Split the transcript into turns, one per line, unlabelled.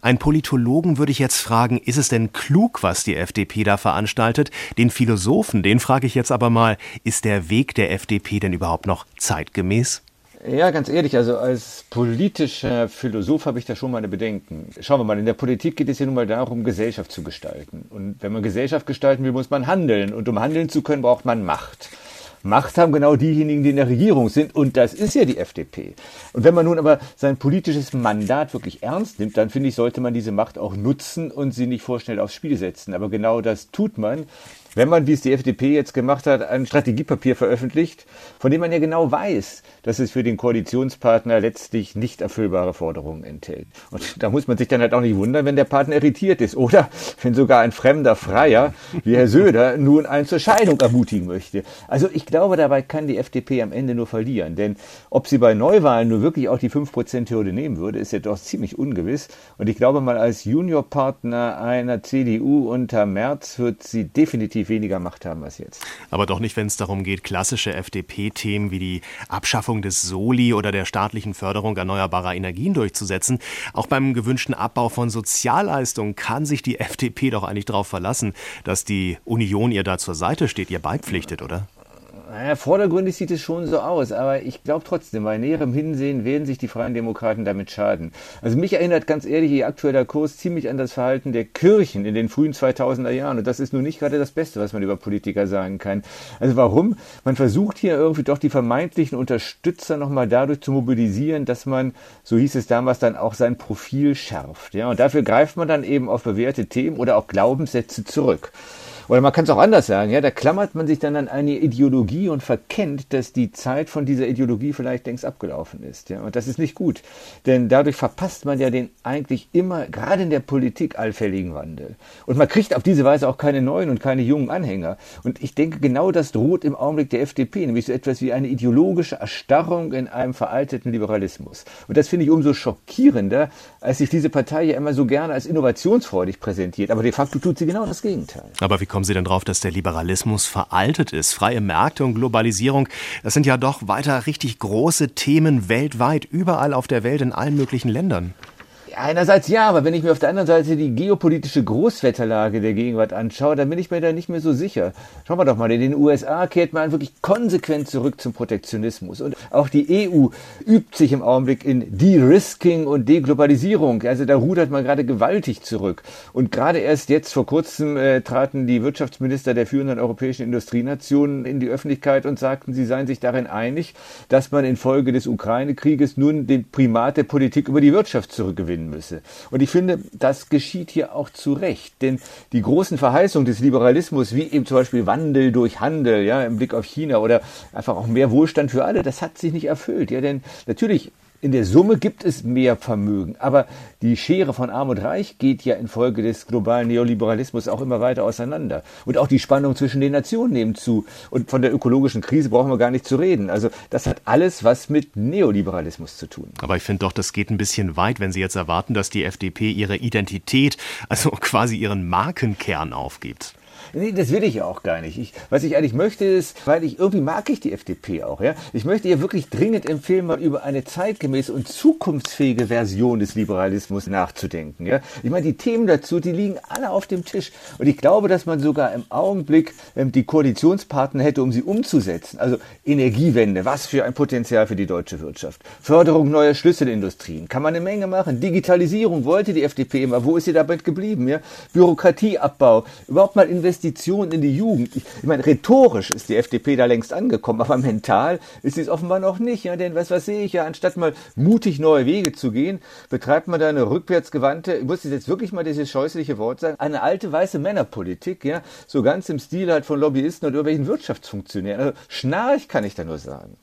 Ein Politologen würde ich jetzt fragen, ist es denn klug, was die FDP da veranstaltet? Den Philosophen, den frage ich jetzt aber mal, ist der Weg der FDP denn überhaupt noch zeitgemäß?
Ja, ganz ehrlich, also als politischer Philosoph habe ich da schon meine Bedenken. Schauen wir mal, in der Politik geht es ja nun mal darum, Gesellschaft zu gestalten. Und wenn man Gesellschaft gestalten will, muss man handeln. Und um handeln zu können, braucht man Macht. Macht haben genau diejenigen, die in der Regierung sind. Und das ist ja die FDP. Und wenn man nun aber sein politisches Mandat wirklich ernst nimmt, dann finde ich, sollte man diese Macht auch nutzen und sie nicht vorschnell aufs Spiel setzen. Aber genau das tut man, wenn man, wie es die FDP jetzt gemacht hat, ein Strategiepapier veröffentlicht, von dem man ja genau weiß, dass es für den Koalitionspartner letztlich nicht erfüllbare Forderungen enthält. Und da muss man sich dann halt auch nicht wundern, wenn der Partner irritiert ist oder wenn sogar ein fremder Freier wie Herr Söder nun einen zur Scheidung ermutigen möchte. Also ich glaube, dabei kann die FDP am Ende nur verlieren, denn ob sie bei Neuwahlen nur wirklich auch die 5%-Hürde nehmen würde, ist ja doch ziemlich ungewiss. Und ich glaube mal, als Juniorpartner einer CDU unter Merz wird sie definitiv weniger Macht haben als jetzt.
Aber doch nicht, wenn es darum geht, klassische FDP-Themen wie die Abschaffung des Soli oder der staatlichen Förderung erneuerbarer Energien durchzusetzen. Auch beim gewünschten Abbau von Sozialleistungen kann sich die FDP doch eigentlich darauf verlassen, dass die Union ihr da zur Seite steht, ihr beipflichtet, oder?
Naja, vordergründig sieht es schon so aus, aber ich glaube trotzdem, bei näherem Hinsehen werden sich die Freien Demokraten damit schaden. Also mich erinnert ganz ehrlich ihr aktueller Kurs ziemlich an das Verhalten der Kirchen in den frühen 2000er Jahren. Und das ist nun nicht gerade das Beste, was man über Politiker sagen kann. Also warum? Man versucht hier irgendwie doch die vermeintlichen Unterstützer nochmal dadurch zu mobilisieren, dass man, so hieß es damals, dann auch sein Profil schärft. Ja, und dafür greift man dann eben auf bewährte Themen oder auch Glaubenssätze zurück. Oder man kann es auch anders sagen, ja, da klammert man sich dann an eine Ideologie und verkennt, dass die Zeit von dieser Ideologie vielleicht längst abgelaufen ist. Ja, und das ist nicht gut, denn dadurch verpasst man ja den eigentlich immer, gerade in der Politik, allfälligen Wandel. Und man kriegt auf diese Weise auch keine neuen und keine jungen Anhänger. Und ich denke, genau das droht im Augenblick der FDP, nämlich so etwas wie eine ideologische Erstarrung in einem veralteten Liberalismus. Und das finde ich umso schockierender, als sich diese Partei ja immer so gerne als innovationsfreudig präsentiert. Aber de facto tut sie genau das Gegenteil.
Aber wie kommen Sie denn drauf, dass der Liberalismus veraltet ist? Freie Märkte und Globalisierung, das sind ja doch weiter richtig große Themen weltweit, überall auf der Welt, in allen möglichen Ländern.
Einerseits ja, aber wenn ich mir auf der anderen Seite die geopolitische Großwetterlage der Gegenwart anschaue, dann bin ich mir da nicht mehr so sicher. Schauen wir doch mal, in den USA kehrt man wirklich konsequent zurück zum Protektionismus. Und auch die EU übt sich im Augenblick in De-Risking und Deglobalisierung. Also da rudert man gerade gewaltig zurück. Und gerade erst jetzt vor kurzem traten die Wirtschaftsminister der führenden europäischen Industrienationen in die Öffentlichkeit und sagten, sie seien sich darin einig, dass man infolge des Ukraine-Krieges nun den Primat der Politik über die Wirtschaft zurückgewinnen müsse. Und ich finde, das geschieht hier auch zu Recht, denn die großen Verheißungen des Liberalismus, wie eben zum Beispiel Wandel durch Handel, ja, im Blick auf China oder einfach auch mehr Wohlstand für alle, das hat sich nicht erfüllt, ja, denn natürlich in der Summe gibt es mehr Vermögen, aber die Schere von Arm und Reich geht ja infolge des globalen Neoliberalismus auch immer weiter auseinander. Und auch die Spannung zwischen den Nationen nimmt zu. Und von der ökologischen Krise brauchen wir gar nicht zu reden. Also das hat alles was mit Neoliberalismus zu tun.
Aber ich finde doch, das geht ein bisschen weit, wenn Sie jetzt erwarten, dass die FDP ihre Identität, also quasi ihren Markenkern aufgibt.
Nee, das will ich ja auch gar nicht. Was ich eigentlich möchte ist, weil irgendwie mag ich die FDP auch, ja. Ich möchte ihr wirklich dringend empfehlen, mal über eine zeitgemäße und zukunftsfähige Version des Liberalismus nachzudenken, ja. Ich meine, die Themen dazu, die liegen alle auf dem Tisch. Und ich glaube, dass man sogar im Augenblick die Koalitionspartner hätte, um sie umzusetzen. Also Energiewende, was für ein Potenzial für die deutsche Wirtschaft. Förderung neuer Schlüsselindustrien, kann man eine Menge machen. Digitalisierung wollte die FDP immer. Wo ist sie damit geblieben, ja? Bürokratieabbau, überhaupt mal Investitionen in die Jugend. Ich meine, rhetorisch ist die FDP da längst angekommen, aber mental ist sie es offenbar noch nicht. Ja, denn was sehe ich ja, anstatt mal mutig neue Wege zu gehen, betreibt man da eine rückwärtsgewandte, ich muss jetzt wirklich mal dieses scheußliche Wort sagen, eine alte weiße Männerpolitik, ja, so ganz im Stil halt von Lobbyisten und irgendwelchen Wirtschaftsfunktionären. Also Schnarch kann ich da nur sagen.